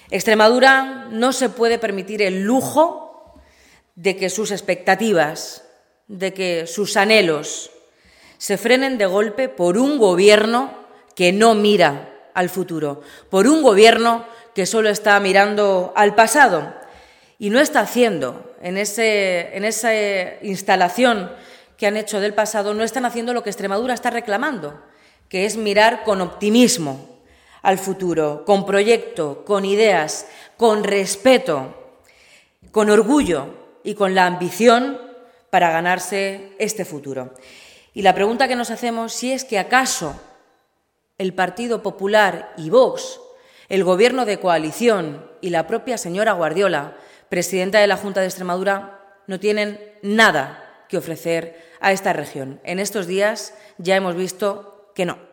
Extremadura no se puede permitir el lujo de que sus expectativas, de que sus anhelos se frenen de golpe por un gobierno que no mira al futuro, por un gobierno que solo está mirando al pasado y no está haciendo en esa instalación que han hecho del pasado, no están haciendo lo que Extremadura está reclamando, que es mirar con optimismo al futuro, con proyecto, con ideas, con respeto, con orgullo y con la ambición para ganarse este futuro. Y la pregunta que nos hacemos si es que acaso el Partido Popular y Vox, el Gobierno de coalición y la propia señora Guardiola, presidenta de la Junta de Extremadura, no tienen nada que ofrecer a esta región. En estos días ya hemos visto que no.